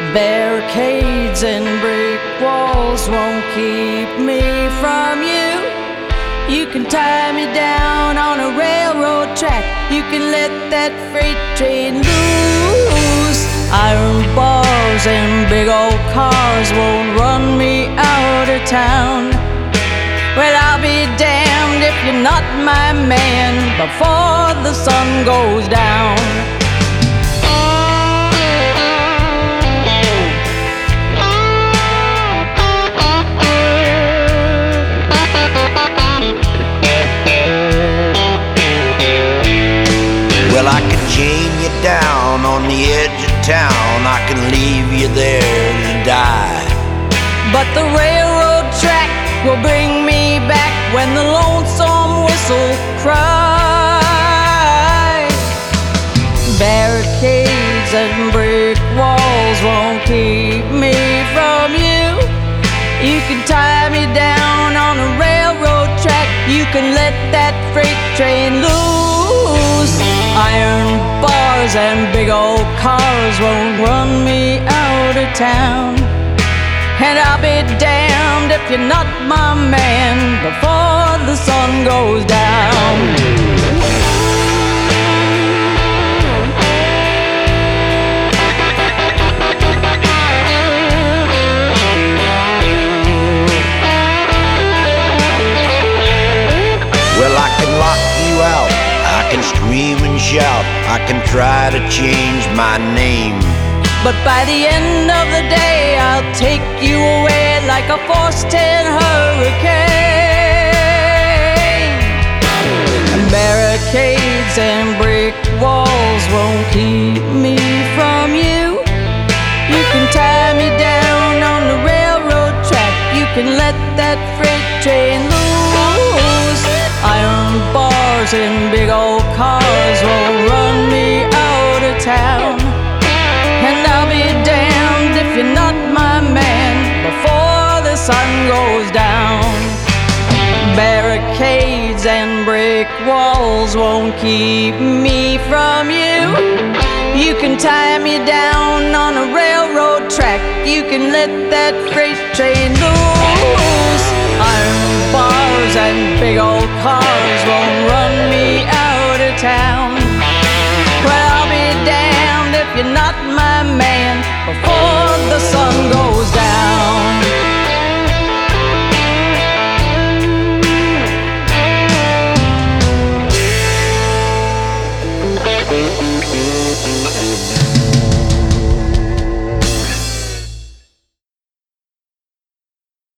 Barricades and brick walls won't keep me from you. You can tie me down on a railroad track. You can let that freight train loose. Iron bars and big old cars won't run me out of town. Well, I'll be damned if you're not my man before the sun goes down. Well, I can chain you down on the edge of town. I can leave you there to die. But the railroad track will bring me back when the lonesome whistle cries. Barricades and brick walls won't keep me from you. You can tie me down on a railroad track. You can let that freight train loose. Iron bars and big old cars won't run me out of town. And I'll be damned if you're not my man before the sun goes down. Well, I can lock you out, I can scream and shout, I can try to change my name. But by the end of the day, I'll take you away like a force 10 hurricane. And barricades and brick walls won't keep me from you. You can tie me down on the railroad track. You can let that freight train loose. Iron bars and big old cars won't run me out of town. And I'll be damned if you're not my man before the sun goes down. Barricades and brick walls won't keep me from you. You can tie me down on a railroad track. You can let that freight train loose. Iron bars and big old cars won't run me out of town. Well, I'll be damned if you're not my man before the sun goes down.